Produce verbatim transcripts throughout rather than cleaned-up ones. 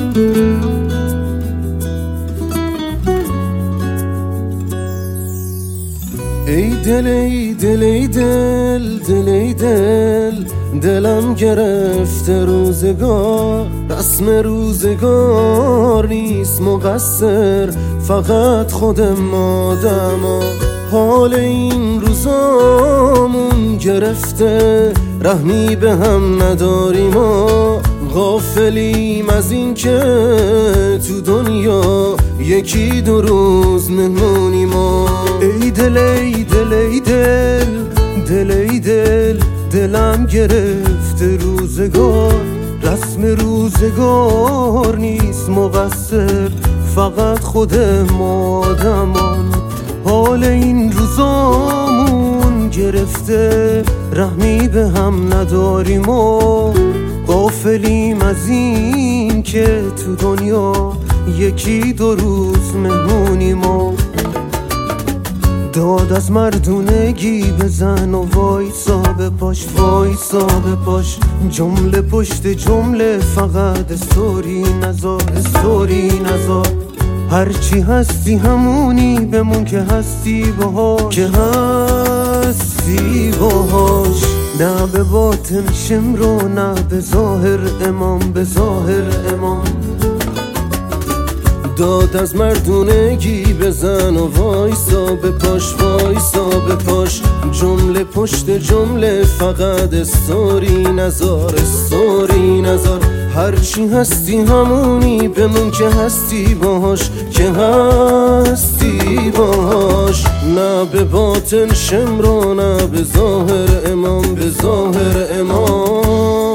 ای دل ای دل ای دل دل ای دل دلم گرفته روزگار، رسم روزگار نیست مقصر فقط خودم آدما. حال این روزامون گرفته رحمی به هم نداریم و غافلیم از این که تو دنیا یکی دو روز مهمونیم. ای دل ای دل ای دل دل ای دل دلم گرفته روزگار، رسم روزگار نیست مقصر فقط خود ما آدمان. حال این روزامون گرفته رحمی به هم نداریم و غافلیم از این که تو دنیا یکی دو روز مهمونیم. داد از مردونگی بزن و وایسا به پاش وایسا به پاش، جمله پشت جمله فقط استوری نزار استوری نزار. هرچی هستی همونی بمون که هستی باهاش که هستی باهاش. نه به باطن شمرو نه به ظاهر امام به ظاهر امام. داد از مردونگی بزن و وایسا به پاش وایسا به پاش، جمله پشت جمله فقط استوری نزار استوری نزار. هرچی هستی همونی بمون که هستی باهاش که هستی باهاش. نه به باطن شمرو نه به ظاهر امام به ظاهر امام.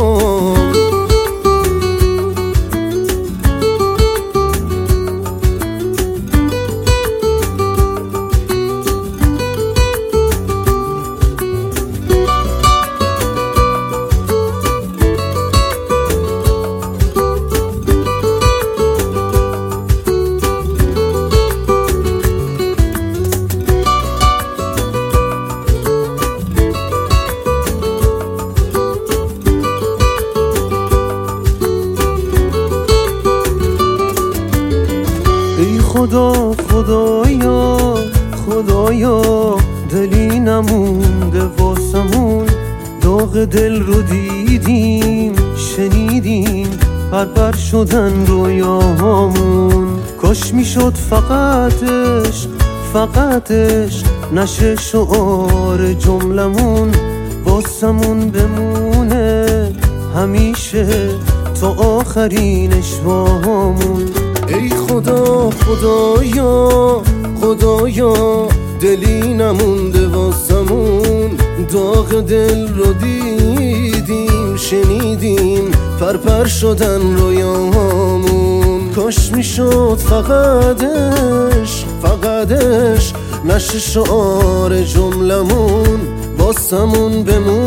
ای خدا خدایا خدایا دلی نمونده واسمون، داغ دل رو دیدیم شنیدیم پرپر شدن رویاهامون. کاش میشد فقطش فقطش نشه شعار جملمون، واسمون بمونه همیشه تا آخرین اشواهامون. ای خدا خدایا خدایا دلی نمونده واسمون، داغ دل رو دیدیم شنیدیم پرپر شدن رویاهامون. کاش میشد فقطش فقطش نشه شعار جملمون، واسمون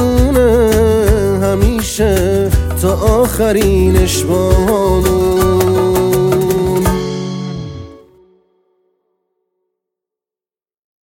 بمونه همیشه تا آخرین اشواهامون.